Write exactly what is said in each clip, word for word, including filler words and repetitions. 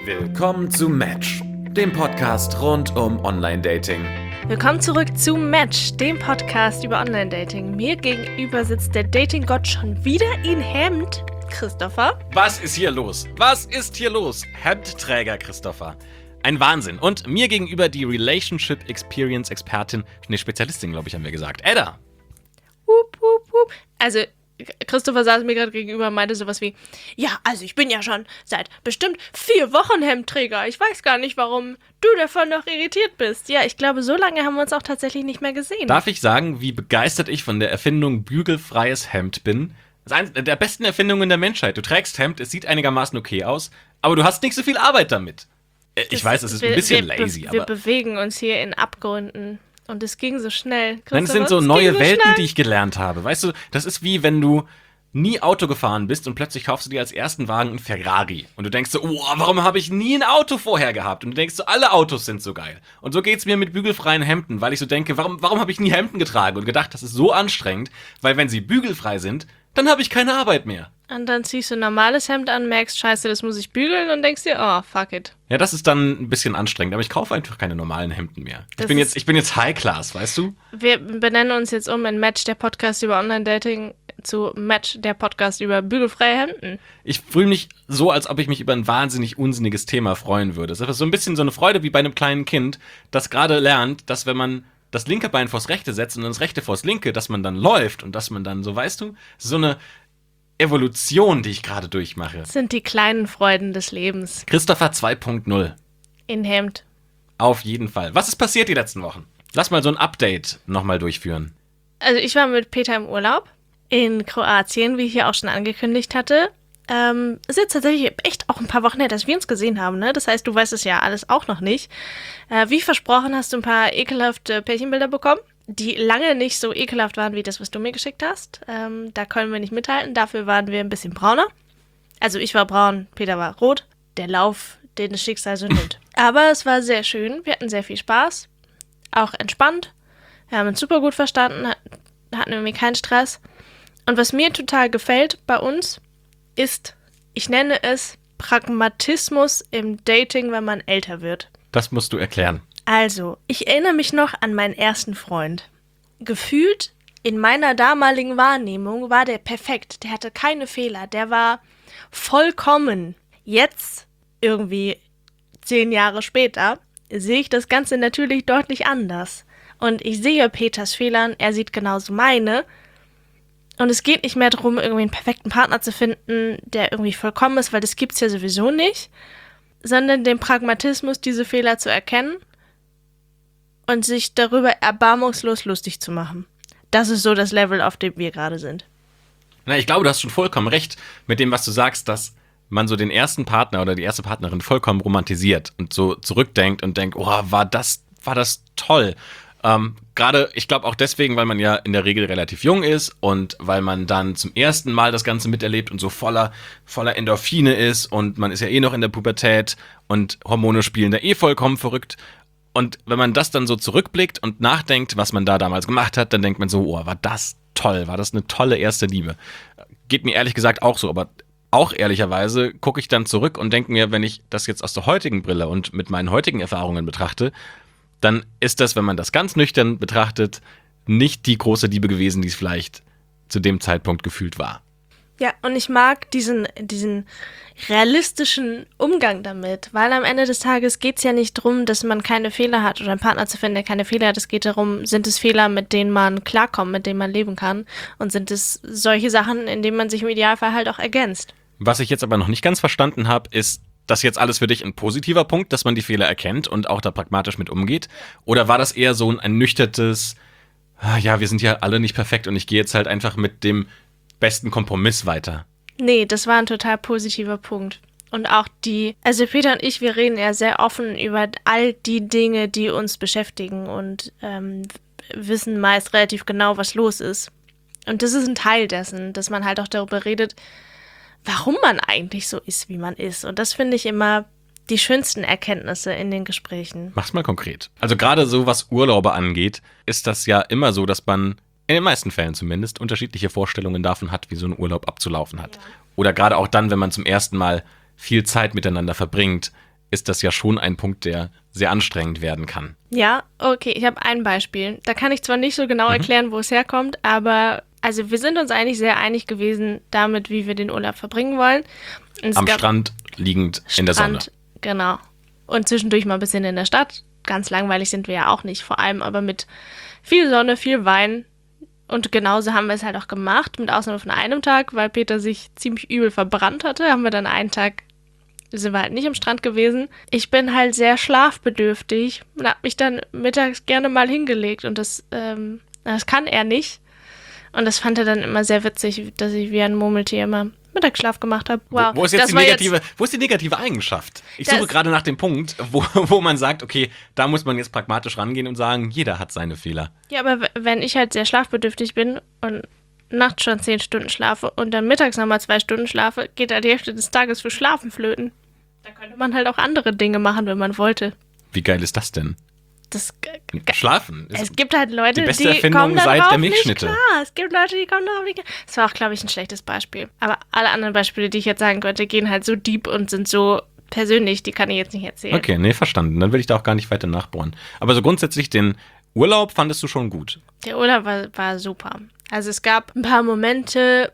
Willkommen zu Match, dem Podcast rund um Online-Dating. Willkommen zurück zu Match, dem Podcast über Online-Dating. Mir gegenüber sitzt der Dating-Gott schon wieder in Hemd, Christopher. Was ist hier los? Was ist hier los? Hemdträger Christopher. Ein Wahnsinn. Und mir gegenüber die Relationship Experience Expertin, ne, Spezialistin, glaube ich, haben wir gesagt. Edda. Wup, wup, wup. Also, Christopher saß mir gerade gegenüber und meinte sowas wie, ja, also ich bin ja schon seit bestimmt vier Wochen Hemdträger. Ich weiß gar nicht, warum du davon noch irritiert bist. Ja, ich glaube, so lange haben wir uns auch tatsächlich nicht mehr gesehen. Darf ich sagen, wie begeistert ich von der Erfindung bügelfreies Hemd bin? Das ist eine der besten Erfindungen der Menschheit. Du trägst Hemd, es sieht einigermaßen okay aus, aber du hast nicht so viel Arbeit damit. Äh, ich das, weiß, es ist wir, ein bisschen wir, lazy, wir, aber... Wir bewegen uns hier in Abgründen. Und es ging so schnell. Nein, es sind so neue so Welten, schnell. die ich gelernt habe. Weißt du, das ist wie wenn du nie Auto gefahren bist und plötzlich kaufst du dir als ersten Wagen einen Ferrari. Und du denkst so, oh, warum habe ich nie ein Auto vorher gehabt? Und du denkst so, alle Autos sind so geil. Und so geht's mir mit bügelfreien Hemden, weil ich so denke, warum, warum habe ich nie Hemden getragen? Und gedacht, das ist so anstrengend, weil wenn sie bügelfrei sind, dann habe ich keine Arbeit mehr. Und dann ziehst du ein normales Hemd an, merkst, scheiße, das muss ich bügeln und denkst dir, oh, fuck it. Ja, das ist dann ein bisschen anstrengend, aber ich kaufe einfach keine normalen Hemden mehr. Ich bin, jetzt, ich bin jetzt High Class, weißt du? Wir benennen uns jetzt um in Match, der Podcast über Online-Dating, zu Match, der Podcast über bügelfreie Hemden. Ich fühle mich so, als ob ich mich über ein wahnsinnig unsinniges Thema freuen würde. Es ist so ein bisschen so eine Freude wie bei einem kleinen Kind, das gerade lernt, dass wenn man das linke Bein vors rechte setzt und das rechte vors linke, dass man dann läuft und dass man dann, so weißt du, so eine Evolution, die ich gerade durchmache. Das sind die kleinen Freuden des Lebens. Christopher zwei Punkt null. In Hemd. Auf jeden Fall. Was ist passiert die letzten Wochen? Lass mal so ein Update nochmal durchführen. Also ich war mit Peter im Urlaub in Kroatien, wie ich ja auch schon angekündigt hatte. Ähm, ist jetzt tatsächlich echt auch ein paar Wochen her, dass wir uns gesehen haben, ne? Das heißt, du weißt es ja alles auch noch nicht. Äh, wie versprochen hast du ein paar ekelhafte Pärchenbilder bekommen, die lange nicht so ekelhaft waren wie das, was du mir geschickt hast. Ähm, da können wir nicht mithalten. Dafür waren wir ein bisschen brauner. Also ich war braun, Peter war rot. Der Lauf, den das Schicksal so nimmt. Aber es war sehr schön. Wir hatten sehr viel Spaß. Auch entspannt. Wir haben uns super gut verstanden. Hatten irgendwie keinen Stress. Und was mir total gefällt bei uns, ist, ich nenne es Pragmatismus im Dating, wenn man älter wird. Das musst du erklären. Also, ich erinnere mich noch an meinen ersten Freund. Gefühlt, in meiner damaligen Wahrnehmung, war der perfekt. Der hatte keine Fehler. Der war vollkommen. Jetzt, irgendwie zehn Jahre später, sehe ich das Ganze natürlich deutlich anders. Und ich sehe Peters Fehlern, er sieht genauso meine. Und es geht nicht mehr darum, irgendwie einen perfekten Partner zu finden, der irgendwie vollkommen ist, weil das gibt's ja sowieso nicht, sondern den Pragmatismus, diese Fehler zu erkennen und sich darüber erbarmungslos lustig zu machen. Das ist so das Level, auf dem wir gerade sind. Na, ich glaube, du hast schon vollkommen recht mit dem, was du sagst, dass man so den ersten Partner oder die erste Partnerin vollkommen romantisiert und so zurückdenkt und denkt, oh, war das, war das toll. Ähm, gerade, ich glaube auch deswegen, weil man ja in der Regel relativ jung ist und weil man dann zum ersten Mal das Ganze miterlebt und so voller, voller Endorphine ist und man ist ja eh noch in der Pubertät und Hormone spielen da eh vollkommen verrückt. Und wenn man das dann so zurückblickt und nachdenkt, was man da damals gemacht hat, dann denkt man so, oh, war das toll, war das eine tolle erste Liebe. Geht mir ehrlich gesagt auch so, aber auch ehrlicherweise gucke ich dann zurück und denke mir, wenn ich das jetzt aus der heutigen Brille und mit meinen heutigen Erfahrungen betrachte, dann ist das, wenn man das ganz nüchtern betrachtet, nicht die große Liebe gewesen, die es vielleicht zu dem Zeitpunkt gefühlt war. Ja, und ich mag diesen, diesen realistischen Umgang damit, weil am Ende des Tages geht es ja nicht darum, dass man keine Fehler hat oder einen Partner zu finden, der keine Fehler hat. Es geht darum, sind es Fehler, mit denen man klarkommt, mit denen man leben kann, und sind es solche Sachen, in denen man sich im Idealfall halt auch ergänzt. Was ich jetzt aber noch nicht ganz verstanden habe, ist, das jetzt alles für dich ein positiver Punkt, dass man die Fehler erkennt und auch da pragmatisch mit umgeht? Oder war das eher so ein ernüchtertes, ah, ja, wir sind ja alle nicht perfekt und ich gehe jetzt halt einfach mit dem besten Kompromiss weiter? Nee, das war ein total positiver Punkt. Und auch die, also Peter und ich, wir reden ja sehr offen über all die Dinge, die uns beschäftigen und ähm, wissen meist relativ genau, was los ist. Und das ist ein Teil dessen, dass man halt auch darüber redet, warum man eigentlich so ist, wie man ist. Und das finde ich immer die schönsten Erkenntnisse in den Gesprächen. Mach's mal konkret. Also gerade so, was Urlaube angeht, ist das ja immer so, dass man, in den meisten Fällen zumindest, unterschiedliche Vorstellungen davon hat, wie so ein Urlaub abzulaufen hat. Ja. Oder gerade auch dann, wenn man zum ersten Mal viel Zeit miteinander verbringt, ist das ja schon ein Punkt, der sehr anstrengend werden kann. Ja, okay, ich habe ein Beispiel. Da kann ich zwar nicht so genau mhm. erklären, wo es herkommt, aber also wir sind uns eigentlich sehr einig gewesen damit, wie wir den Urlaub verbringen wollen. Am Strand liegend Strand, in der Sonne. Genau. Und zwischendurch mal ein bisschen in der Stadt. Ganz langweilig sind wir ja auch nicht, vor allem aber mit viel Sonne, viel Wein. Und genauso haben wir es halt auch gemacht, mit Ausnahme von einem Tag, weil Peter sich ziemlich übel verbrannt hatte, haben wir dann einen Tag, sind wir halt nicht am Strand gewesen. Ich bin halt sehr schlafbedürftig und habe mich dann mittags gerne mal hingelegt und das, ähm, das kann er nicht. Und das fand er dann immer sehr witzig, dass ich wie ein Murmeltier immer Mittagsschlaf gemacht habe. Wow. Wo, wo, ist jetzt die negative, jetzt, wo ist die negative Eigenschaft? Ich suche gerade nach dem Punkt, wo, wo man sagt, okay, da muss man jetzt pragmatisch rangehen und sagen, jeder hat seine Fehler. Ja, aber wenn ich halt sehr schlafbedürftig bin und nachts schon zehn Stunden schlafe und dann mittags nochmal zwei Stunden schlafe, geht da die Hälfte des Tages für Schlafen flöten. Da könnte man halt auch andere Dinge machen, wenn man wollte. Wie geil ist das denn? Das, Schlafen. Es gibt halt Leute, die, beste die Erfindung kommen seit darauf der Milchschnitte. Nicht klar. Es gibt Leute, die kommen darauf nicht klar. Das war auch, glaube ich, ein schlechtes Beispiel. Aber alle anderen Beispiele, die ich jetzt sagen könnte, gehen halt so deep und sind so persönlich, die kann ich jetzt nicht erzählen. Okay, nee, verstanden. Dann will ich da auch gar nicht weiter nachbohren. Aber so grundsätzlich den Urlaub fandest du schon gut? Der Urlaub war, war super. Also es gab ein paar Momente,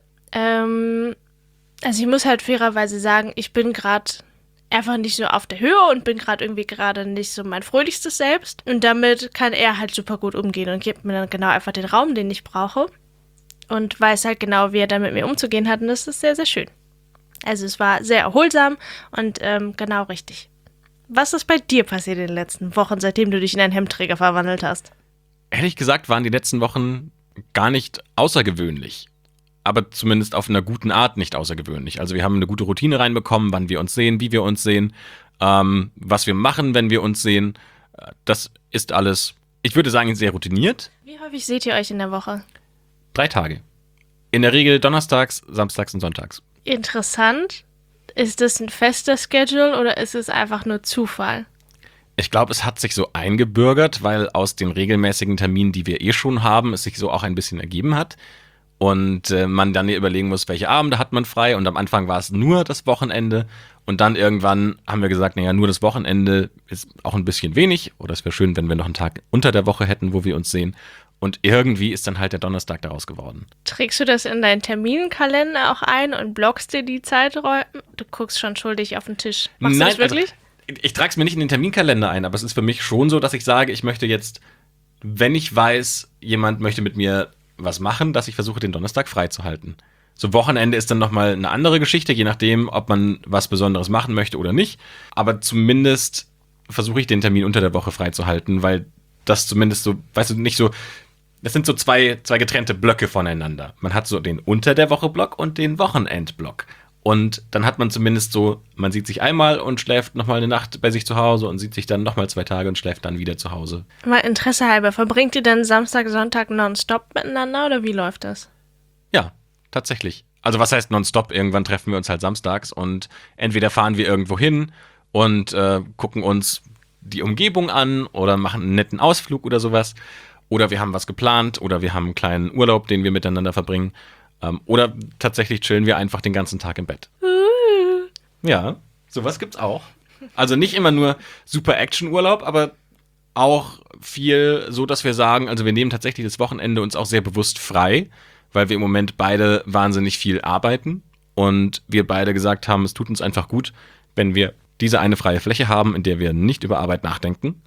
ähm, also ich muss halt fairerweise sagen, ich bin gerade einfach nicht so auf der Höhe und bin gerade irgendwie gerade nicht so mein fröhlichstes Selbst. Und damit kann er halt super gut umgehen und gibt mir dann genau einfach den Raum, den ich brauche. Und weiß halt genau, wie er dann mit mir umzugehen hat. Und das ist sehr, sehr schön. Also es war sehr erholsam und ähm, genau richtig. Was ist bei dir passiert in den letzten Wochen, seitdem du dich in einen Hemdträger verwandelt hast? Ehrlich gesagt waren die letzten Wochen gar nicht außergewöhnlich. Aber zumindest auf einer guten Art nicht außergewöhnlich. Also wir haben eine gute Routine reinbekommen, wann wir uns sehen, wie wir uns sehen, ähm, was wir machen, wenn wir uns sehen. Das ist alles, ich würde sagen, sehr routiniert. Wie häufig seht ihr euch in der Woche? Drei Tage. In der Regel donnerstags, samstags und sonntags. Interessant. Ist das ein fester Schedule oder ist es einfach nur Zufall? Ich glaube, es hat sich so eingebürgert, weil aus den regelmäßigen Terminen, die wir eh schon haben, es sich so auch ein bisschen ergeben hat. Und äh, man dann überlegen muss, welche Abende hat man frei. Und am Anfang war es nur das Wochenende. Und dann irgendwann haben wir gesagt, naja, nur das Wochenende ist auch ein bisschen wenig. Oder es wäre schön, wenn wir noch einen Tag unter der Woche hätten, wo wir uns sehen. Und irgendwie ist dann halt der Donnerstag daraus geworden. Trägst du das in deinen Terminkalender auch ein und blockst dir die Zeiträume? Du guckst schon schuldig auf den Tisch. Machst Nein, du das wirklich? Also, ich trage es mir nicht in den Terminkalender ein, aber es ist für mich schon so, dass ich sage, ich möchte jetzt, wenn ich weiß, jemand möchte mit mir was machen, dass ich versuche, den Donnerstag freizuhalten. So Wochenende ist dann nochmal eine andere Geschichte, je nachdem, ob man was Besonderes machen möchte oder nicht. Aber zumindest versuche ich, den Termin unter der Woche freizuhalten, weil das zumindest so, weißt du, nicht so, das sind so zwei, zwei getrennte Blöcke voneinander. Man hat so den Unter der Woche Block und den Wochenend-Block. Und dann hat man zumindest so, man sieht sich einmal und schläft nochmal eine Nacht bei sich zu Hause und sieht sich dann nochmal zwei Tage und schläft dann wieder zu Hause. Mal Interesse halber, verbringt ihr dann Samstag, Sonntag nonstop miteinander oder wie läuft das? Ja, tatsächlich. Also was heißt nonstop? Irgendwann treffen wir uns halt samstags und entweder fahren wir irgendwo hin und äh, gucken uns die Umgebung an oder machen einen netten Ausflug oder sowas. Oder wir haben was geplant oder wir haben einen kleinen Urlaub, den wir miteinander verbringen. Ähm, oder tatsächlich chillen wir einfach den ganzen Tag im Bett. Uh. Ja, sowas gibt's auch. Also nicht immer nur super Action-Urlaub, aber auch viel so, dass wir sagen, also wir nehmen tatsächlich das Wochenende uns auch sehr bewusst frei, weil wir im Moment beide wahnsinnig viel arbeiten und wir beide gesagt haben, es tut uns einfach gut, wenn wir diese eine freie Fläche haben, in der wir nicht über Arbeit nachdenken.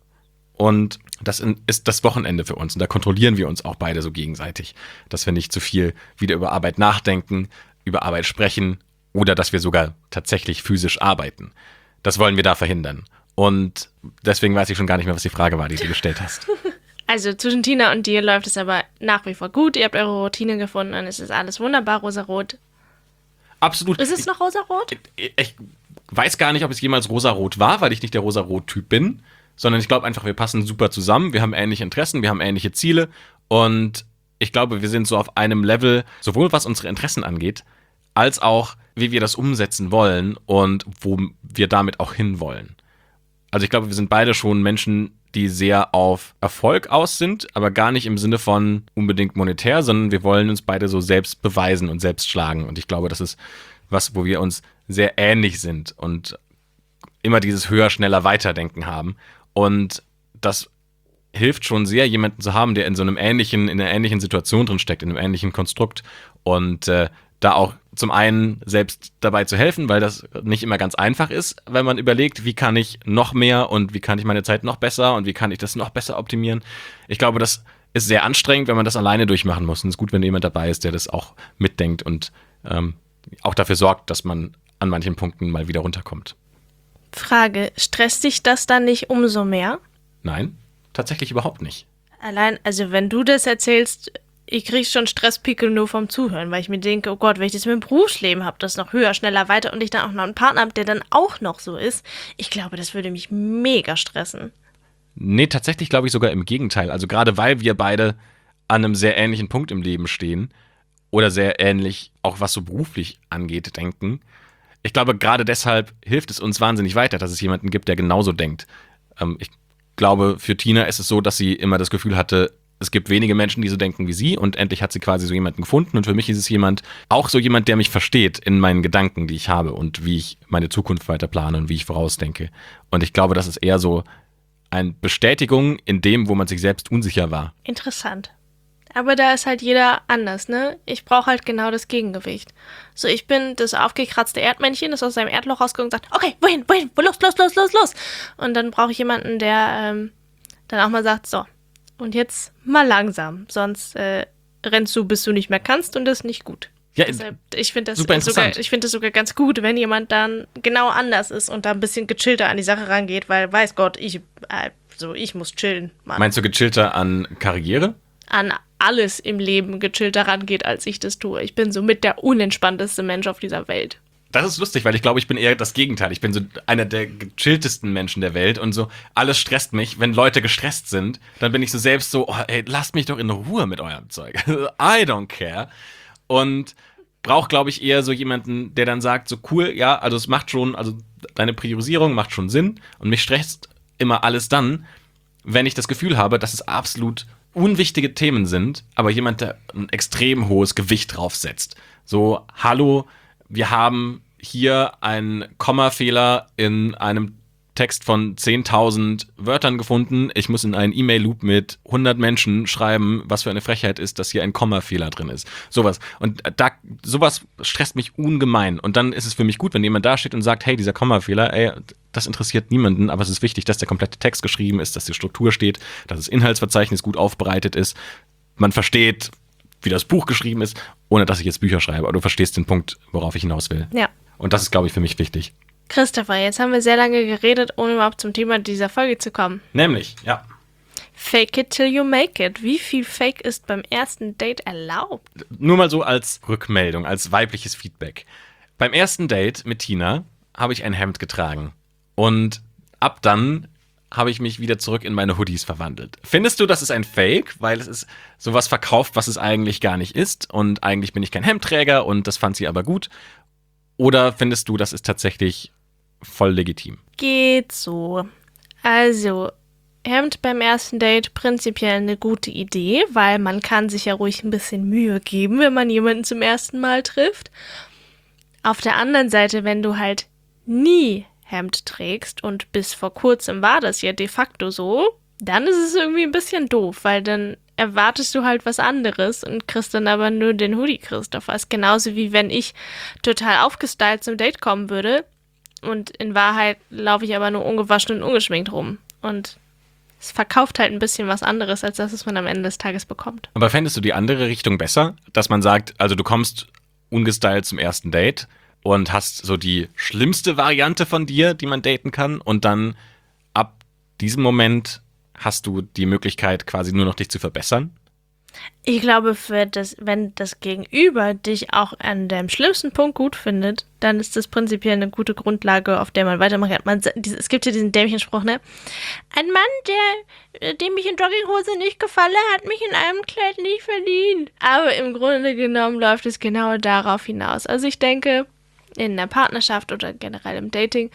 Und das ist das Wochenende für uns. Und da kontrollieren wir uns auch beide so gegenseitig, dass wir nicht zu viel wieder über Arbeit nachdenken, über Arbeit sprechen oder dass wir sogar tatsächlich physisch arbeiten. Das wollen wir da verhindern. Und deswegen weiß ich schon gar nicht mehr, was die Frage war, die du gestellt hast. Also zwischen Tina und dir läuft es aber nach wie vor gut. Ihr habt eure Routine gefunden und es ist alles wunderbar rosarot. Absolut. Ist es noch rosarot? Ich, ich weiß gar nicht, ob es jemals rosarot war, weil ich nicht der rosarot-Typ bin. Sondern ich glaube einfach, wir passen super zusammen, wir haben ähnliche Interessen, wir haben ähnliche Ziele und ich glaube, wir sind so auf einem Level, sowohl was unsere Interessen angeht, als auch, wie wir das umsetzen wollen und wo wir damit auch hinwollen. Also ich glaube, wir sind beide schon Menschen, die sehr auf Erfolg aus sind, aber gar nicht im Sinne von unbedingt monetär, sondern wir wollen uns beide so selbst beweisen und selbst schlagen und ich glaube, das ist was, wo wir uns sehr ähnlich sind und immer dieses höher, schneller, weiterdenken haben. Und das hilft schon sehr, jemanden zu haben, der in so einem ähnlichen, in einer ähnlichen Situation drin steckt, in einem ähnlichen Konstrukt und äh, da auch zum einen selbst dabei zu helfen, weil das nicht immer ganz einfach ist, wenn man überlegt, wie kann ich noch mehr und wie kann ich meine Zeit noch besser und wie kann ich das noch besser optimieren. Ich glaube, das ist sehr anstrengend, wenn man das alleine durchmachen muss. Und es ist gut, wenn jemand dabei ist, der das auch mitdenkt und ähm, auch dafür sorgt, dass man an manchen Punkten mal wieder runterkommt. Frage, stresst dich das dann nicht umso mehr? Nein, tatsächlich überhaupt nicht. Allein, also wenn du das erzählst, ich kriege schon Stresspickel nur vom Zuhören, weil ich mir denke, oh Gott, wenn ich das mit dem Berufsleben habe, das noch höher, schneller, weiter und ich dann auch noch einen Partner habe, der dann auch noch so ist, ich glaube, das würde mich mega stressen. Nee, tatsächlich glaube ich sogar im Gegenteil. Also gerade weil wir beide an einem sehr ähnlichen Punkt im Leben stehen oder sehr ähnlich, auch was so beruflich angeht, denken. Ich glaube, gerade deshalb hilft es uns wahnsinnig weiter, dass es jemanden gibt, der genauso denkt. Ähm, ich glaube, für Tina ist es so, dass sie immer das Gefühl hatte, es gibt wenige Menschen, die so denken wie sie und endlich hat sie quasi so jemanden gefunden und für mich ist es jemand, auch so jemand, der mich versteht in meinen Gedanken, die ich habe und wie ich meine Zukunft weiter plane und wie ich vorausdenke. Und ich glaube, das ist eher so eine Bestätigung in dem, wo man sich selbst unsicher war. Interessant. Aber da ist halt jeder anders, ne? Ich brauche halt genau das Gegengewicht. So, ich bin das aufgekratzte Erdmännchen, das aus seinem Erdloch rauskommt und sagt, okay, wohin, wohin, wo, los, los, los, los, los. Und dann brauche ich jemanden, der ähm, dann auch mal sagt, so, und jetzt mal langsam, sonst äh, rennst du, bis du nicht mehr kannst und das ist nicht gut. Ja, Deshalb, ich finde das, super sogar, interessant. ich find das sogar ganz gut, wenn jemand dann genau anders ist und da ein bisschen gechillter an die Sache rangeht, weil, weiß Gott, ich, äh, so, ich muss chillen, Mann. Meinst du gechillter an Karriere? An alles im Leben gechillter rangeht, als ich das tue. Ich bin somit der unentspannteste Mensch auf dieser Welt. Das ist lustig, weil ich glaube, ich bin eher das Gegenteil. Ich bin so einer der gechilltesten Menschen der Welt und so, alles stresst mich. Wenn Leute gestresst sind, dann bin ich so selbst so, oh, ey, lasst mich doch in Ruhe mit eurem Zeug. I don't care. Und brauche, glaube ich, eher so jemanden, der dann sagt, so cool, ja, also es macht schon, also deine Priorisierung macht schon Sinn und mich stresst immer alles dann, wenn ich das Gefühl habe, dass es absolut unwichtige Themen sind, aber jemand, der ein extrem hohes Gewicht draufsetzt. So, hallo, wir haben hier einen Kommafehler in einem Text von zehntausend Wörtern gefunden. Ich muss in einen E-Mail-Loop mit hundert Menschen schreiben, was für eine Frechheit ist, dass hier ein Kommafehler drin ist. Sowas. Und da, sowas stresst mich ungemein. Und dann ist es für mich gut, wenn jemand da steht und sagt, hey, dieser Kommafehler, ey, das interessiert niemanden, aber es ist wichtig, dass der komplette Text geschrieben ist, dass die Struktur steht, dass das Inhaltsverzeichnis gut aufbereitet ist. Man versteht, wie das Buch geschrieben ist, ohne dass ich jetzt Bücher schreibe. Aber du verstehst den Punkt, worauf ich hinaus will. Ja. Und das ist, glaube ich, für mich wichtig. Christopher, jetzt haben wir sehr lange geredet, ohne überhaupt zum Thema dieser Folge zu kommen. Nämlich, ja. Fake it till you make it. Wie viel Fake ist beim ersten Date erlaubt? Nur mal so als Rückmeldung, als weibliches Feedback. Beim ersten Date mit Tina habe ich ein Hemd getragen. Und ab dann habe ich mich wieder zurück in meine Hoodies verwandelt. Findest du, das ist ein Fake? Weil es ist sowas verkauft, was es eigentlich gar nicht ist. Und eigentlich bin ich kein Hemdträger und das fand sie aber gut. Oder findest du, das ist tatsächlich voll legitim? Geht so. Also, Hemd beim ersten Date prinzipiell eine gute Idee, weil man kann sich ja ruhig ein bisschen Mühe geben, wenn man jemanden zum ersten Mal trifft. Auf der anderen Seite, wenn du halt nie Hemd trägst und bis vor kurzem war das ja de facto so, dann ist es irgendwie ein bisschen doof, weil dann erwartest du halt was anderes und kriegst dann aber nur den Hoodie Christopher. Ist genauso wie wenn ich total aufgestylt zum Date kommen würde und in Wahrheit laufe ich aber nur ungewaschen und ungeschminkt rum. Und es verkauft halt ein bisschen was anderes, als das, was man am Ende des Tages bekommt. Aber fändest du die andere Richtung besser? Dass man sagt, also du kommst ungestylt zum ersten Date und hast so die schlimmste Variante von dir, die man daten kann und dann ab diesem Moment hast du die Möglichkeit, quasi nur noch dich zu verbessern? Ich glaube, für das, wenn das Gegenüber dich auch an deinem schlimmsten Punkt gut findet, dann ist das prinzipiell eine gute Grundlage, auf der man weitermachen kann. Man, es gibt ja diesen dämlichen Spruch, ne? Ein Mann, der, dem ich in Jogginghose nicht gefalle, hat mich in einem Kleid nicht verdient. Aber im Grunde genommen läuft es genau darauf hinaus. Also ich denke, in einer Partnerschaft oder generell im Dating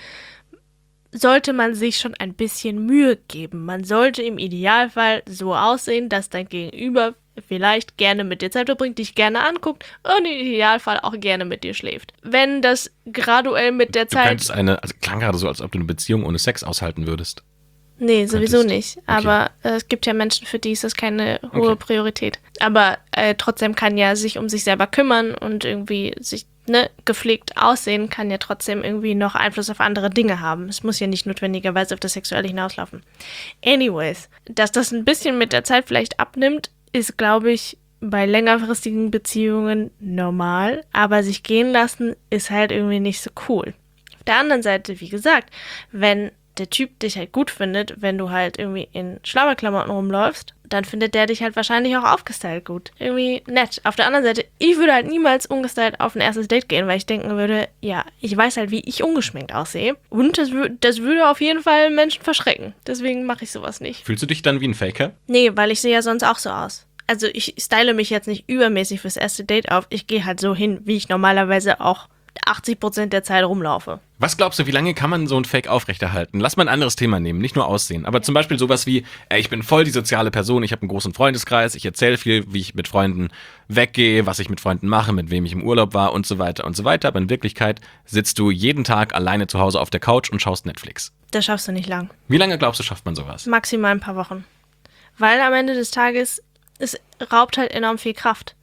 sollte man sich schon ein bisschen Mühe geben. Man sollte im Idealfall so aussehen, dass dein Gegenüber vielleicht gerne mit dir Zeit verbringt, dich gerne anguckt und im Idealfall auch gerne mit dir schläft. Wenn das graduell mit der Du Zeit... könntest eine, also klang gerade so, als ob du eine Beziehung ohne Sex aushalten würdest. Nee, sowieso Könntest. nicht. Okay. Aber äh, es gibt ja Menschen, für die ist das keine hohe Okay. Priorität. Aber äh, trotzdem kann ja sich um sich selber kümmern und irgendwie sich ne, gepflegt aussehen, kann ja trotzdem irgendwie noch Einfluss auf andere Dinge haben. Es muss ja nicht notwendigerweise auf das Sexuelle hinauslaufen. Anyways, dass das ein bisschen mit der Zeit vielleicht abnimmt, ist, glaube ich, bei längerfristigen Beziehungen normal. Aber sich gehen lassen ist halt irgendwie nicht so cool. Auf der anderen Seite, wie gesagt, wenn der Typ dich halt gut findet, wenn du halt irgendwie in Schlabberklamotten rumläufst, dann findet der dich halt wahrscheinlich auch aufgestylt gut. Irgendwie nett. Auf der anderen Seite, ich würde halt niemals ungestylt auf ein erstes Date gehen, weil ich denken würde, ja, ich weiß halt, wie ich ungeschminkt aussehe. Und das, wür- das würde auf jeden Fall Menschen verschrecken. Deswegen mache ich sowas nicht. Fühlst du dich dann wie ein Faker? Nee, weil ich sehe ja sonst auch so aus. Also ich style mich jetzt nicht übermäßig fürs erste Date auf. Ich gehe halt so hin, wie ich normalerweise auch achtzig Prozent der Zeit rumlaufe. Was glaubst du, wie lange kann man so ein Fake aufrechterhalten? Lass mal ein anderes Thema nehmen, nicht nur Aussehen. Aber zum Beispiel sowas wie, ey, ich bin voll die soziale Person, ich habe einen großen Freundeskreis, ich erzähle viel, wie ich mit Freunden weggehe, was ich mit Freunden mache, mit wem ich im Urlaub war und so weiter und so weiter. Aber in Wirklichkeit sitzt du jeden Tag alleine zu Hause auf der Couch und schaust Netflix. Das schaffst du nicht lang. Wie lange glaubst du, schafft man sowas? Maximal ein paar Wochen. Weil am Ende des Tages, es raubt halt enorm viel Kraft.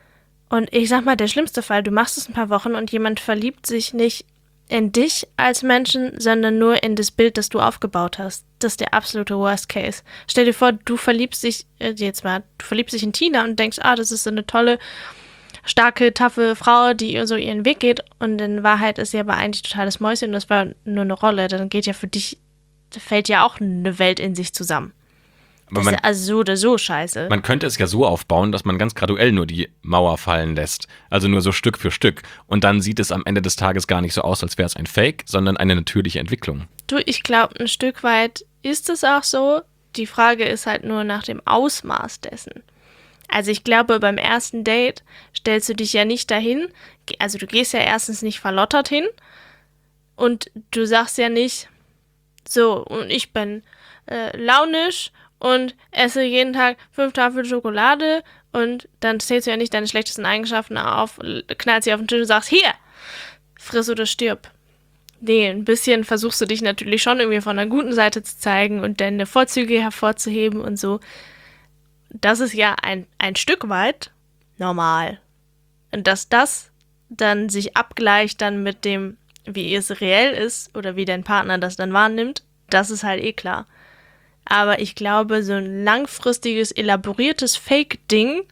Und ich sag mal, der schlimmste Fall, du machst es ein paar Wochen und jemand verliebt sich nicht in dich als Menschen, sondern nur in das Bild, das du aufgebaut hast. Das ist der absolute Worst Case. Stell dir vor, du verliebst dich, äh, jetzt mal, du verliebst dich in Tina und denkst, ah, das ist so eine tolle, starke, taffe Frau, die so ihren Weg geht. Und in Wahrheit ist sie aber eigentlich totales Mäuschen und das war nur eine Rolle. Dann geht ja für dich, fällt ja auch eine Welt in sich zusammen. Aber Das man, ist ja also so oder so scheiße. man könnte es ja so aufbauen, dass man ganz graduell nur die Mauer fallen lässt. Also nur so Stück für Stück. Und dann sieht es am Ende des Tages gar nicht so aus, als wäre es ein Fake, sondern eine natürliche Entwicklung. Du, ich glaube, ein Stück weit ist es auch so. Die Frage ist halt nur nach dem Ausmaß dessen. Also ich glaube, beim ersten Date stellst du dich ja nicht dahin. Also du gehst ja erstens nicht verlottert hin. Und du sagst ja nicht, so, und ich bin äh, launisch und esse jeden Tag fünf Tafeln Schokolade und dann zählst du ja nicht deine schlechtesten Eigenschaften auf, knallst sie auf den Tisch und sagst, hier, friss oder stirb. Nee, ein bisschen versuchst du dich natürlich schon irgendwie von der guten Seite zu zeigen und deine Vorzüge hervorzuheben und so. Das ist ja ein, ein Stück weit normal. Und dass das dann sich abgleicht dann mit dem, wie es reell ist oder wie dein Partner das dann wahrnimmt, das ist halt eh klar. Aber ich glaube, so ein langfristiges, elaboriertes Fake-Ding,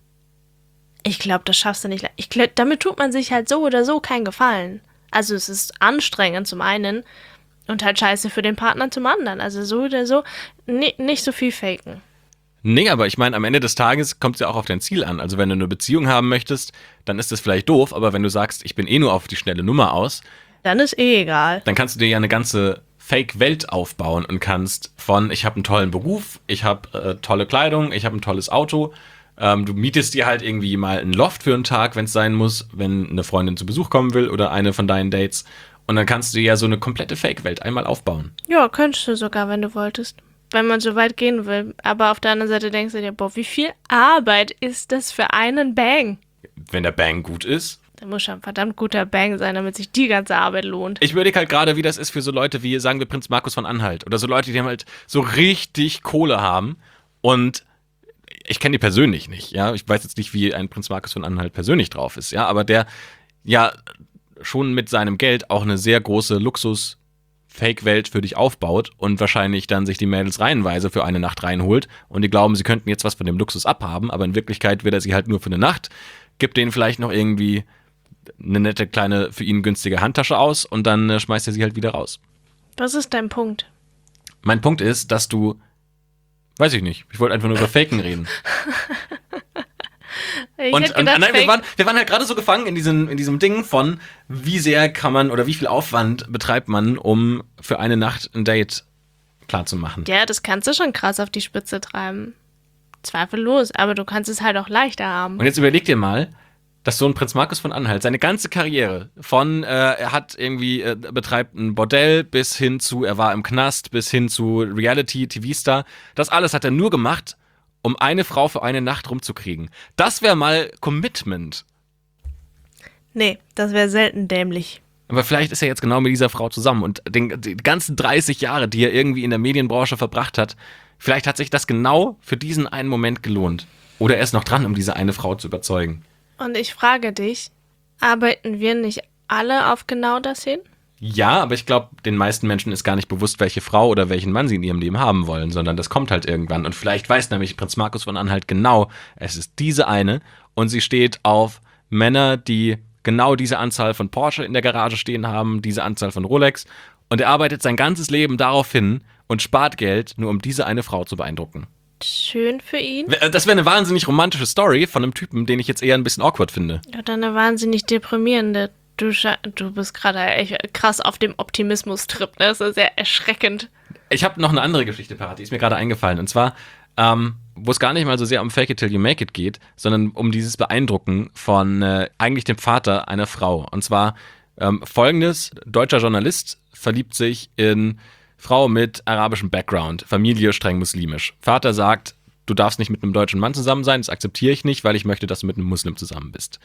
ich glaube, das schaffst du nicht. Ich glaub, damit tut man sich halt so oder so keinen Gefallen. Also es ist anstrengend zum einen und halt scheiße für den Partner zum anderen. Also so oder so, nee, nicht so viel faken. Nee, aber ich meine, am Ende des Tages kommt es ja auch auf dein Ziel an. Also wenn du eine Beziehung haben möchtest, dann ist das vielleicht doof, aber wenn du sagst, ich bin eh nur auf die schnelle Nummer aus, Dann ist eh egal. dann kannst du dir ja eine ganze Fake-Welt aufbauen und kannst von, ich habe einen tollen Beruf, ich habe äh, tolle Kleidung, ich habe ein tolles Auto, ähm, du mietest dir halt irgendwie mal ein Loft für einen Tag, wenn es sein muss, wenn eine Freundin zu Besuch kommen will oder eine von deinen Dates. Und dann kannst du dir ja so eine komplette Fake-Welt einmal aufbauen. Ja, könntest du sogar, wenn du wolltest. Wenn man so weit gehen will. Aber auf der anderen Seite denkst du dir, boah, wie viel Arbeit ist das für einen Bang? Wenn der Bang gut ist. Da muss schon ein verdammt guter Bang sein, damit sich die ganze Arbeit lohnt. Ich überlege halt gerade, wie das ist für so Leute wie, sagen wir, Prinz Markus von Anhalt. Oder so Leute, die halt so richtig Kohle haben. Und ich kenne die persönlich nicht, ja. Ich weiß jetzt nicht, wie ein Prinz Markus von Anhalt persönlich drauf ist, ja. Aber der ja schon mit seinem Geld auch eine sehr große Luxus-Fake-Welt für dich aufbaut und wahrscheinlich dann sich die Mädels reihenweise für eine Nacht reinholt und die glauben, sie könnten jetzt was von dem Luxus abhaben, aber in Wirklichkeit will er sie halt nur für eine Nacht, gibt denen vielleicht noch irgendwie eine nette kleine, für ihn günstige Handtasche aus und dann äh, schmeißt er sie halt wieder raus. Was ist dein Punkt? Mein Punkt ist, dass du, weiß ich nicht, ich wollte einfach nur über Faken reden. Ich Und, hätte und gedacht, nein, wir Fake- waren, wir waren halt gerade so gefangen in diesem, in diesem Ding von, wie sehr kann man oder wie viel Aufwand betreibt man, um für eine Nacht ein Date klarzumachen. Ja, das kannst du schon krass auf die Spitze treiben. Zweifellos, aber du kannst es halt auch leichter haben. Und jetzt überleg dir mal, dass so ein Prinz Markus von Anhalt seine ganze Karriere von, äh, er hat irgendwie, äh, betreibt ein Bordell bis hin zu, er war im Knast, bis hin zu Reality-T V-Star, das alles hat er nur gemacht, um eine Frau für eine Nacht rumzukriegen. Das wäre mal Commitment. Nee, das wäre selten dämlich. Aber vielleicht ist er jetzt genau mit dieser Frau zusammen und den, die ganzen dreißig Jahre, die er irgendwie in der Medienbranche verbracht hat, vielleicht hat sich das genau für diesen einen Moment gelohnt. Oder er ist noch dran, um diese eine Frau zu überzeugen. Und ich frage dich, arbeiten wir nicht alle auf genau das hin? Ja, aber ich glaube, den meisten Menschen ist gar nicht bewusst, welche Frau oder welchen Mann sie in ihrem Leben haben wollen, sondern das kommt halt irgendwann. Und vielleicht weiß nämlich Prinz Markus von Anhalt genau, es ist diese eine und sie steht auf Männer, die genau diese Anzahl von Porsche in der Garage stehen haben, diese Anzahl von Rolex. Und er arbeitet sein ganzes Leben darauf hin und spart Geld, nur um diese eine Frau zu beeindrucken. Schön für ihn. Das wäre eine wahnsinnig romantische Story von einem Typen, den ich jetzt eher ein bisschen awkward finde. Oder eine wahnsinnig deprimierende. Du, sche- du bist gerade echt krass auf dem Optimismus-Trip, ne? Das ist sehr erschreckend. Ich habe noch eine andere Geschichte parat, die ist mir gerade eingefallen. Und zwar, ähm, wo es gar nicht mal so sehr um Fake it till you make it geht, sondern um dieses Beeindrucken von äh, eigentlich dem Vater einer Frau. Und zwar ähm, folgendes: Deutscher Journalist verliebt sich in Frau mit arabischem Background, Familie streng muslimisch. Vater sagt, du darfst nicht mit einem deutschen Mann zusammen sein, das akzeptiere ich nicht, weil ich möchte, dass du mit einem Muslim zusammen bist.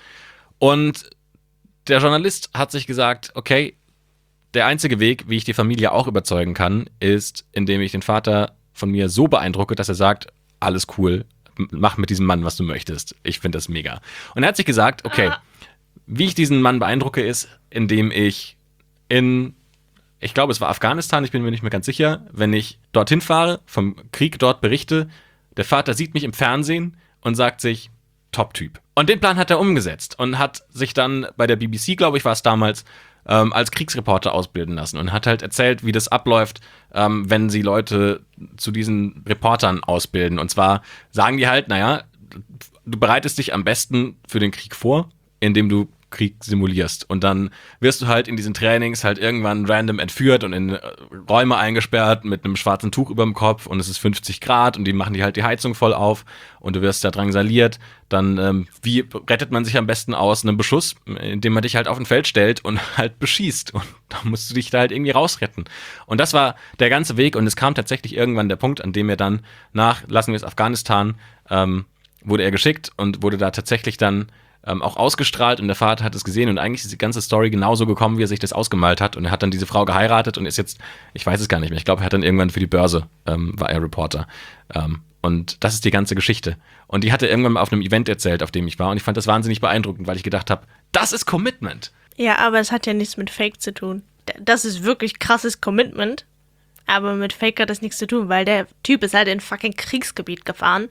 Und der Journalist hat sich gesagt, okay, der einzige Weg, wie ich die Familie auch überzeugen kann, ist, indem ich den Vater von mir so beeindrucke, dass er sagt, alles cool, mach mit diesem Mann, was du möchtest. Ich finde das mega. Und er hat sich gesagt, okay, wie ich diesen Mann beeindrucke, ist, indem ich in, ich glaube, es war Afghanistan, ich bin mir nicht mehr ganz sicher, wenn ich dorthin fahre, vom Krieg dort berichte, der Vater sieht mich im Fernsehen und sagt sich, Top-Typ. Und den Plan hat er umgesetzt und hat sich dann bei der B B C, glaube ich, war es damals, ähm, als Kriegsreporter ausbilden lassen und hat halt erzählt, wie das abläuft, ähm, wenn sie Leute zu diesen Reportern ausbilden. Und zwar sagen die halt, naja, du bereitest dich am besten für den Krieg vor, indem du Krieg simulierst. Und dann wirst du halt in diesen Trainings halt irgendwann random entführt und in Räume eingesperrt mit einem schwarzen Tuch über dem Kopf und es ist fünfzig Grad und die machen dir halt die Heizung voll auf und du wirst da drangsaliert. Dann, ähm, wie rettet man sich am besten aus einem Beschuss? Indem man dich halt auf ein Feld stellt und halt beschießt. Und da musst du dich da halt irgendwie rausretten. Und das war der ganze Weg und es kam tatsächlich irgendwann der Punkt, an dem er dann nach, lassen wir es Afghanistan, ähm, wurde er geschickt und wurde da tatsächlich dann Ähm, auch ausgestrahlt und der Vater hat es gesehen und eigentlich ist die ganze Story genauso gekommen, wie er sich das ausgemalt hat und er hat dann diese Frau geheiratet und ist jetzt, ich weiß es gar nicht mehr, ich glaube, er hat dann irgendwann für die Börse, ähm, war er Reporter ähm, und das ist die ganze Geschichte und die hat er irgendwann mal auf einem Event erzählt, auf dem ich war und ich fand das wahnsinnig beeindruckend, weil ich gedacht habe, das ist Commitment. Ja, aber es hat ja nichts mit Fake zu tun. Das ist wirklich krasses Commitment, aber mit Fake hat das nichts zu tun, weil der Typ ist halt in fucking Kriegsgebiet gefahren,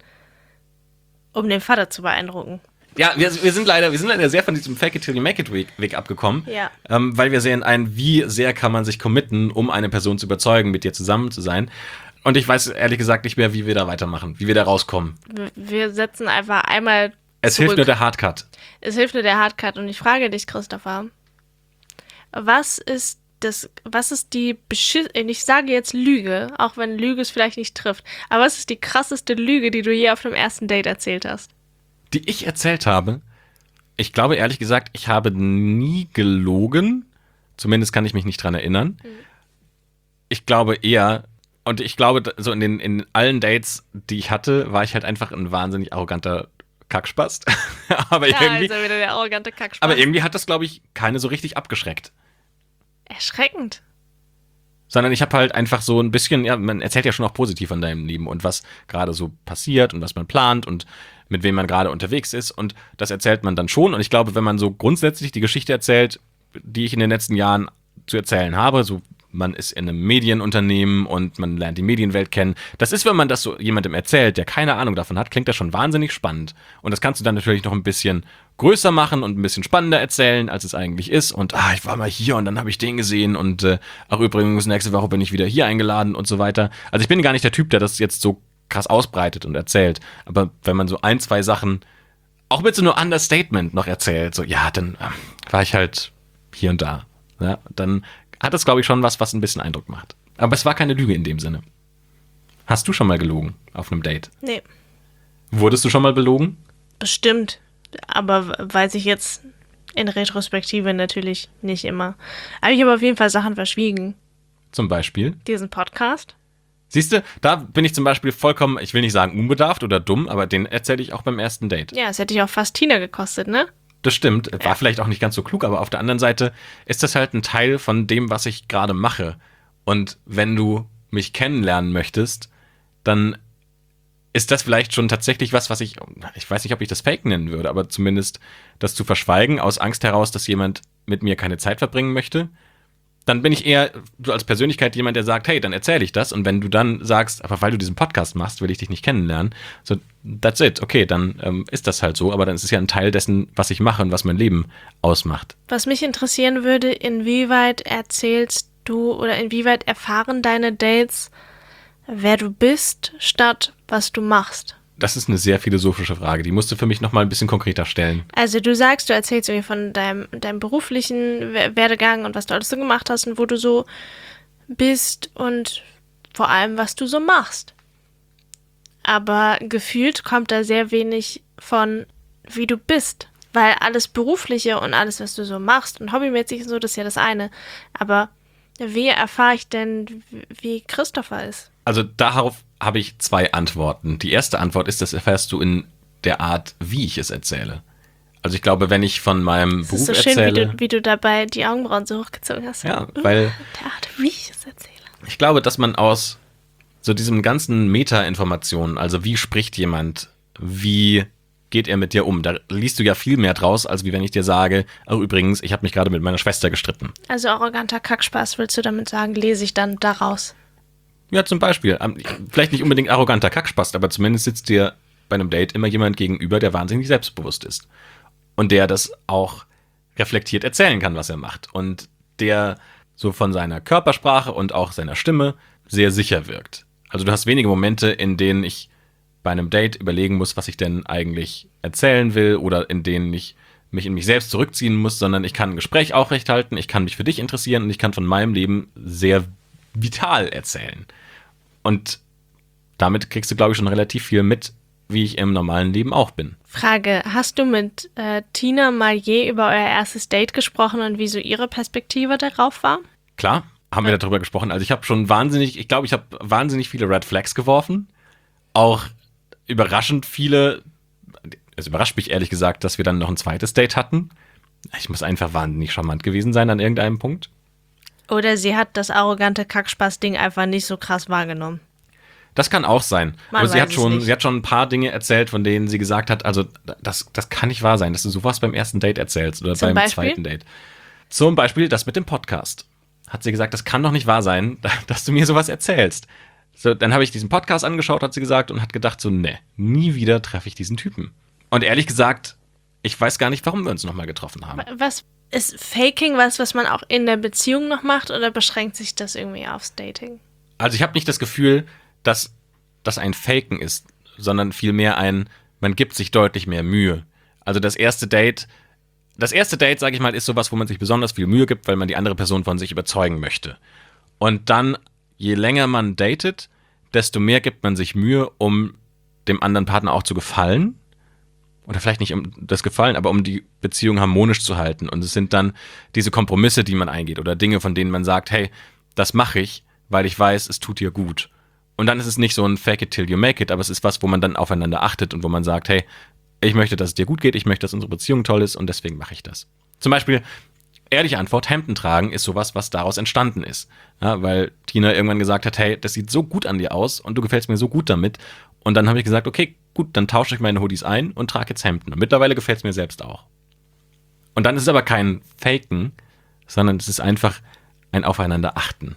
um den Vater zu beeindrucken. Ja, wir, wir sind leider, wir sind leider sehr von diesem Fake it till you make it Weg, Weg abgekommen, Ja. ähm, weil wir sehen ein, wie sehr kann man sich committen, um eine Person zu überzeugen, mit dir zusammen zu sein. Und ich weiß ehrlich gesagt nicht mehr, wie wir da weitermachen, wie wir da rauskommen. Wir, wir setzen einfach einmal Es zurück. hilft nur der Hardcut. Es hilft nur der Hardcut und ich frage dich, Christopher, was ist das, was ist die Beschiss, ich sage jetzt Lüge, auch wenn Lüge es vielleicht nicht trifft, aber was ist die krasseste Lüge, die du je auf dem ersten Date erzählt hast? Die ich erzählt habe, ich glaube ehrlich gesagt, ich habe nie gelogen. Zumindest kann ich mich nicht dran erinnern. Mhm. Ich glaube eher, und ich glaube, so in den in allen Dates, die ich hatte, war ich halt einfach ein wahnsinnig arroganter Kackspast. aber, Ja, irgendwie, also wieder der arrogante Kackspast. aber irgendwie hat das, glaube ich, keine so richtig abgeschreckt. Erschreckend. Sondern ich habe halt einfach so ein bisschen, ja, man erzählt ja schon auch positiv von deinem Leben und was gerade so passiert und was man plant und mit wem man gerade unterwegs ist und das erzählt man dann schon und ich glaube, wenn man so grundsätzlich die Geschichte erzählt, die ich in den letzten Jahren zu erzählen habe, so man ist in einem Medienunternehmen und man lernt die Medienwelt kennen, das ist, wenn man das so jemandem erzählt, der keine Ahnung davon hat, klingt das schon wahnsinnig spannend und das kannst du dann natürlich noch ein bisschen größer machen und ein bisschen spannender erzählen, als es eigentlich ist und ah, ich war mal hier und dann habe ich den gesehen und äh, auch übrigens nächste Woche bin ich wieder hier eingeladen und so weiter. Also ich bin gar nicht der Typ, der das jetzt so krass ausbreitet und erzählt. Aber wenn man so ein, zwei Sachen auch mit so einem Understatement noch erzählt, so ja, dann äh, war ich halt hier und da. Ja, dann hat das, glaube ich, schon was, was ein bisschen Eindruck macht. Aber es war keine Lüge in dem Sinne. Hast du schon mal gelogen auf einem Date? Nee. Wurdest du schon mal belogen? Bestimmt. Aber weiß ich jetzt in Retrospektive natürlich nicht immer. Aber ich habe auf jeden Fall Sachen verschwiegen. Zum Beispiel? Diesen Podcast. Siehst du, da bin ich zum Beispiel vollkommen, ich will nicht sagen unbedarft oder dumm, aber den erzähle ich auch beim ersten Date. Ja, es hätte dich auch fast Tina gekostet, ne? Das stimmt, war Ja. vielleicht auch nicht ganz so klug, aber auf der anderen Seite ist das halt ein Teil von dem, was ich gerade mache. Und wenn du mich kennenlernen möchtest, dann ist das vielleicht schon tatsächlich was, was ich, ich weiß nicht, ob ich das Fake nennen würde, aber zumindest das zu verschweigen aus Angst heraus, dass jemand mit mir keine Zeit verbringen möchte. Dann bin ich eher so als Persönlichkeit jemand, der sagt, hey, dann erzähle ich das. Und wenn du dann sagst, aber weil du diesen Podcast machst, will ich dich nicht kennenlernen, so, that's it. Okay, dann ähm, ist das halt so. Aber dann ist es ja ein Teil dessen, was ich mache und was mein Leben ausmacht. Was mich interessieren würde, inwieweit erzählst du oder inwieweit erfahren deine Dates, wer du bist, statt was du machst? Das ist eine sehr philosophische Frage. Die musst du für mich nochmal ein bisschen konkreter stellen. Also du sagst, du erzählst irgendwie von deinem, deinem beruflichen Werdegang und was du alles so gemacht hast und wo du so bist und vor allem, was du so machst. Aber gefühlt kommt da sehr wenig von, wie du bist. Weil alles Berufliche und alles, was du so machst und hobbymäßig und so, das ist ja das eine. Aber wie erfahre ich denn, wie Christopher ist? Also darauf habe ich zwei Antworten. Die erste Antwort ist, das erfährst du in der Art, wie ich es erzähle. Also ich glaube, wenn ich von meinem Es Beruf ist so schön, erzähle... wie du, wie du dabei die Augenbrauen so hochgezogen hast. Ja, weil... Der Art, wie ich es erzähle. Ich glaube, dass man aus so diesem ganzen Meta-Informationen, also wie spricht jemand, wie geht er mit dir um, da liest du ja viel mehr draus, als wie wenn ich dir sage, oh übrigens, ich habe mich gerade mit meiner Schwester gestritten. Also arroganter Kackspaß, willst du damit sagen, lese ich dann daraus? Ja, zum Beispiel. Vielleicht nicht unbedingt arroganter Kackspaß, aber zumindest sitzt dir bei einem Date immer jemand gegenüber, der wahnsinnig selbstbewusst ist. Und der das auch reflektiert erzählen kann, was er macht. Und der so von seiner Körpersprache und auch seiner Stimme sehr sicher wirkt. Also du hast wenige Momente, in denen ich bei einem Date überlegen muss, was ich denn eigentlich erzählen will oder in denen ich mich in mich selbst zurückziehen muss, sondern ich kann ein Gespräch aufrechthalten, ich kann mich für dich interessieren und ich kann von meinem Leben sehr vital erzählen. Und damit kriegst du, glaube ich, schon relativ viel mit, wie ich im normalen Leben auch bin. Frage, hast du mit äh, Tina mal je über euer erstes Date gesprochen und wie so ihre Perspektive darauf war? Klar, haben wir darüber gesprochen. Also ich habe schon wahnsinnig, ich glaube, ich habe wahnsinnig viele Red Flags geworfen. Auch überraschend viele, es überrascht mich ehrlich gesagt, dass wir dann noch ein zweites Date hatten. Ich muss einfach wahnsinnig charmant gewesen sein an irgendeinem Punkt. Oder sie hat das arrogante Kackspaß-Ding einfach nicht so krass wahrgenommen. Das kann auch sein. Man Aber sie weiß hat, es schon, nicht. sie hat schon ein paar Dinge erzählt, von denen sie gesagt hat, also das, das kann nicht wahr sein, dass du sowas beim ersten Date erzählst oder Zum beim Beispiel? zweiten Date. Zum Beispiel das mit dem Podcast. Hat sie gesagt, das kann doch nicht wahr sein, dass du mir sowas erzählst. So, dann habe ich diesen Podcast angeschaut, hat sie gesagt, und hat gedacht so, ne, nie wieder treffe ich diesen Typen. Und ehrlich gesagt, ich weiß gar nicht, warum wir uns nochmal getroffen haben. Was ist Faking was, was man auch in der Beziehung noch macht oder beschränkt sich das irgendwie aufs Dating? Also ich habe nicht das Gefühl, dass das ein Faken ist, sondern vielmehr ein, man gibt sich deutlich mehr Mühe. Also das erste Date, das erste Date, sage ich mal, ist sowas, wo man sich besonders viel Mühe gibt, weil man die andere Person von sich überzeugen möchte. Und dann, je länger man datet, desto mehr gibt man sich Mühe, um dem anderen Partner auch zu gefallen. Oder vielleicht nicht um das Gefallen, aber um die Beziehung harmonisch zu halten. Und es sind dann diese Kompromisse, die man eingeht oder Dinge, von denen man sagt, hey, das mache ich, weil ich weiß, es tut dir gut. Und dann ist es nicht so ein fake it till you make it, aber es ist was, wo man dann aufeinander achtet und wo man sagt, hey, ich möchte, dass es dir gut geht, ich möchte, dass unsere Beziehung toll ist und deswegen mache ich das. Zum Beispiel, ehrliche Antwort, Hemden tragen ist sowas, was daraus entstanden ist. Ja, weil Tina irgendwann gesagt hat, hey, das sieht so gut an dir aus und du gefällst mir so gut damit. Und dann habe ich gesagt, okay, gut, dann tausche ich meine Hoodies ein und trage jetzt Hemden. Und mittlerweile gefällt es mir selbst auch. Und dann ist es aber kein Faken, sondern es ist einfach ein Aufeinander-Achten.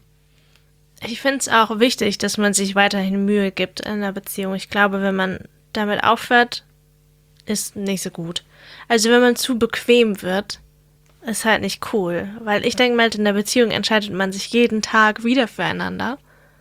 Ich finde es auch wichtig, dass man sich weiterhin Mühe gibt in einer Beziehung. Ich glaube, wenn man damit aufhört, ist nicht so gut. Also wenn man zu bequem wird, ist halt nicht cool. Weil ich denke mal, in der Beziehung entscheidet man sich jeden Tag wieder füreinander.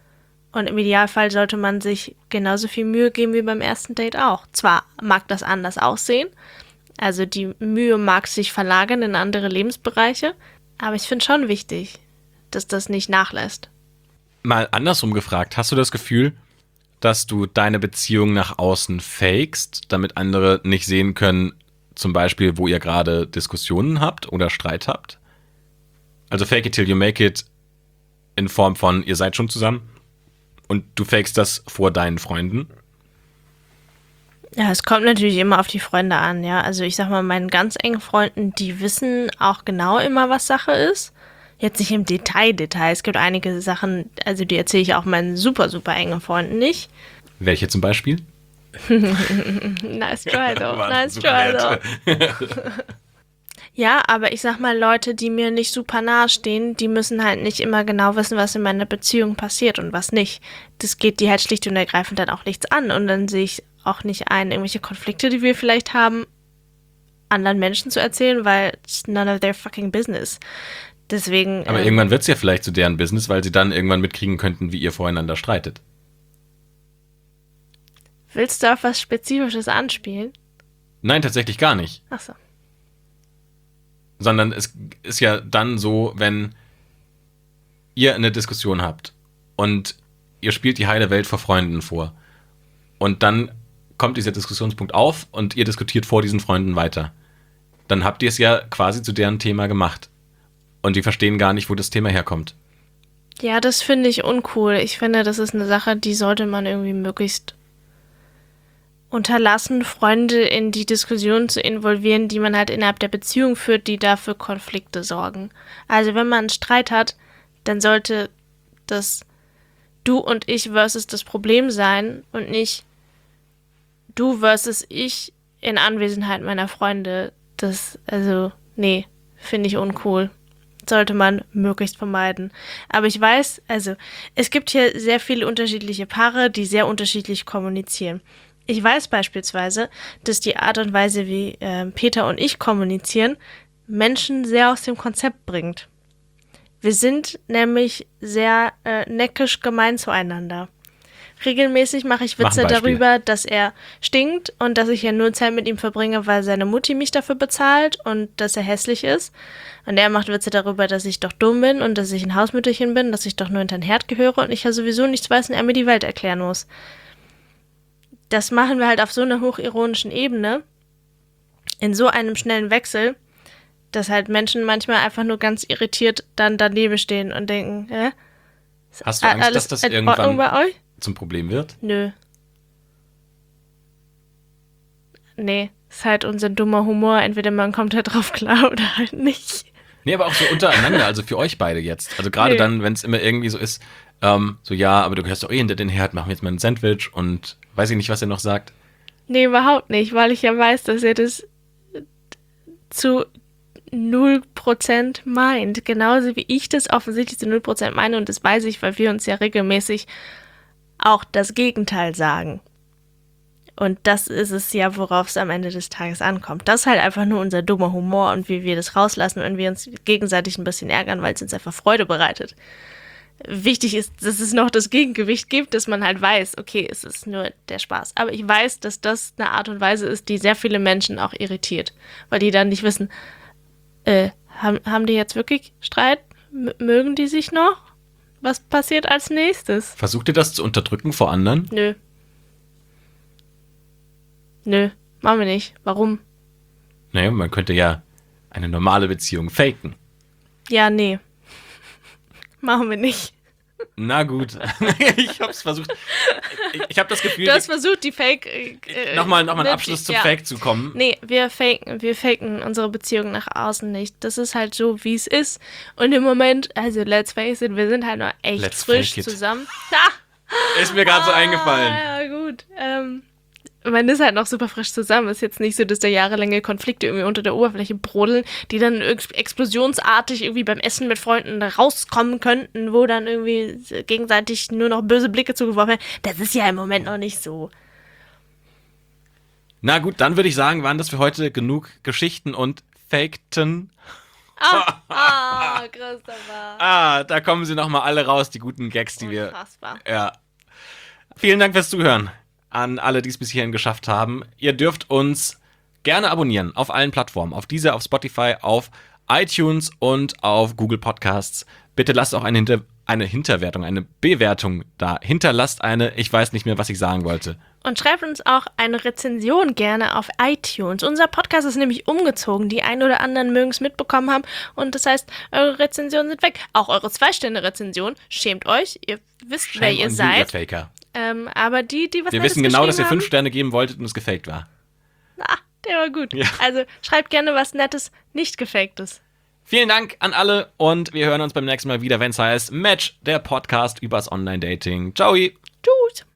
Und im Idealfall sollte man sich genauso viel Mühe geben wie beim ersten Date auch. Zwar mag das anders aussehen, also die Mühe mag sich verlagern in andere Lebensbereiche, aber ich finde schon wichtig, dass das nicht nachlässt. Mal andersrum gefragt, hast du das Gefühl, dass du deine Beziehung nach außen fakest, damit andere nicht sehen können, zum Beispiel, wo ihr gerade Diskussionen habt oder Streit habt? Also fake it till you make it in Form von, ihr seid schon zusammen, Und du fakest das vor deinen Freunden? Ja, es kommt natürlich immer auf die Freunde an, ja. Also ich sag mal, meinen ganz engen Freunden, die wissen auch genau immer, was Sache ist. Jetzt nicht im Detail, Detail. Es gibt einige Sachen, also die erzähle ich auch meinen super, super engen Freunden nicht. Welche zum Beispiel? Nice try, though. Nice try, though. Ja, aber ich sag mal, Leute, die mir nicht super nahe stehen, die müssen halt nicht immer genau wissen, was in meiner Beziehung passiert und was nicht. Das geht die halt schlicht und ergreifend dann auch nichts an. Und dann sehe ich auch nicht ein, irgendwelche Konflikte, die wir vielleicht haben, anderen Menschen zu erzählen, weil it's none of their fucking business. Deswegen. Aber ähm, irgendwann wird es ja vielleicht zu deren Business, weil sie dann irgendwann mitkriegen könnten, wie ihr voreinander streitet. Willst du auf was Spezifisches anspielen? Nein, tatsächlich gar nicht. Ach so. Sondern es ist ja dann so, wenn ihr eine Diskussion habt und ihr spielt die heile Welt vor Freunden vor und dann kommt dieser Diskussionspunkt auf und ihr diskutiert vor diesen Freunden weiter. Dann habt ihr es ja quasi zu deren Thema gemacht. Und die verstehen gar nicht, wo das Thema herkommt. Ja, das finde ich uncool. Ich finde, das ist eine Sache, die sollte man irgendwie möglichst unterlassen, Freunde in die Diskussion zu involvieren, die man halt innerhalb der Beziehung führt, die dafür Konflikte sorgen. Also wenn man einen Streit hat, dann sollte das du und ich versus das Problem sein und nicht du versus ich in Anwesenheit meiner Freunde. Das, also, nee, finde ich uncool. Sollte man möglichst vermeiden. Aber ich weiß, also, es gibt hier sehr viele unterschiedliche Paare, die sehr unterschiedlich kommunizieren. Ich weiß beispielsweise, dass die Art und Weise, wie äh, Peter und ich kommunizieren, Menschen sehr aus dem Konzept bringt. Wir sind nämlich sehr äh, neckisch gemein zueinander. Regelmäßig mache ich Witze darüber, dass er stinkt und dass ich ja nur Zeit mit ihm verbringe, weil seine Mutti mich dafür bezahlt und dass er hässlich ist. Und er macht Witze darüber, dass ich doch dumm bin und dass ich ein Hausmütterchen bin, dass ich doch nur hinter den Herd gehöre und ich ja sowieso nichts weiß und er mir die Welt erklären muss. Das machen wir halt auf so einer hochironischen Ebene, in so einem schnellen Wechsel, dass halt Menschen manchmal einfach nur ganz irritiert dann daneben stehen und denken, hä? Hast du Angst, Alles dass das in Ordnung irgendwann bei euch? zum Problem wird? Nö. Nee, ist halt unser dummer Humor. Entweder man kommt halt drauf klar oder halt nicht. Nee, aber auch so untereinander, also für euch beide jetzt. Also gerade Nee. dann, wenn es immer irgendwie so ist, ähm, so ja, aber du gehörst doch eh hinter den Herd, machen wir jetzt mal ein Sandwich und weiß ich nicht, was er noch sagt. Nee, überhaupt nicht, weil ich ja weiß, dass er das zu null Prozent meint. Genauso wie ich das offensichtlich zu null Prozent meine und das weiß ich, weil wir uns ja regelmäßig auch das Gegenteil sagen. Und das ist es ja, worauf es am Ende des Tages ankommt. Das ist halt einfach nur unser dummer Humor und wie wir das rauslassen, wenn wir uns gegenseitig ein bisschen ärgern, weil es uns einfach Freude bereitet. Wichtig ist, dass es noch das Gegengewicht gibt, dass man halt weiß, okay, es ist nur der Spaß. Aber ich weiß, dass das eine Art und Weise ist, die sehr viele Menschen auch irritiert. Weil die dann nicht wissen, äh, haben, haben die jetzt wirklich Streit? M- mögen die sich noch? Was passiert als nächstes? Versucht ihr das zu unterdrücken vor anderen? Nö. Nö, machen wir nicht. Warum? Naja, man könnte ja eine normale Beziehung faken. Ja, nee. Machen wir nicht. Na gut, ich hab's versucht. Ich, ich habe das Gefühl, Du hast versucht, die Fake... Äh, nochmal noch mal einen mit- Abschluss zum ja. Fake zu kommen. Nee, wir faken, wir faken unsere Beziehung nach außen nicht. Das ist halt so, wie es ist. Und im Moment, also let's face it, wir sind halt noch echt Let's frisch fake it. zusammen. Ha! Ist mir gerade so eingefallen. Ah, ja, gut. Ähm, man ist halt noch super frisch zusammen. Ist jetzt nicht so, dass da jahrelange Konflikte irgendwie unter der Oberfläche brodeln, die dann ex- explosionsartig irgendwie beim Essen mit Freunden rauskommen könnten, wo dann irgendwie gegenseitig nur noch böse Blicke zugeworfen werden. Das ist ja im Moment noch nicht so. Na gut, dann würde ich sagen, waren das für heute genug Geschichten und Fakten. Ah, ah Christopher. Ah, da kommen sie nochmal alle raus, die guten Gags, die wir... Unfassbar. Ja. Vielen Dank fürs Zuhören an alle, die es bis hierhin geschafft haben. Ihr dürft uns gerne abonnieren auf allen Plattformen, auf dieser, auf Spotify, auf iTunes und auf Google Podcasts. Bitte lasst auch eine, Hinter eine Hinterwertung, eine Bewertung da. Hinterlasst eine, ich weiß nicht mehr, was ich sagen wollte. Und schreibt uns auch eine Rezension gerne auf iTunes. Unser Podcast ist nämlich umgezogen. Die einen oder anderen mögen es mitbekommen haben. Und das heißt, eure Rezensionen sind weg. Auch eure Zwei-Sterne-Rezension. Schämt euch. Ihr wisst, Shame wer ihr on you, seid. ihr Faker. Ähm, aber die, die was Wir Nettes wissen genau, dass ihr geschrieben fünf Sterne geben wolltet und es gefaked war. haben, ah, der war gut. Ja. Also schreibt gerne was Nettes, nicht gefaktes. Vielen Dank an alle und wir hören uns beim nächsten Mal wieder, wenn es heißt Match, der Podcast übers Online-Dating. Ciao!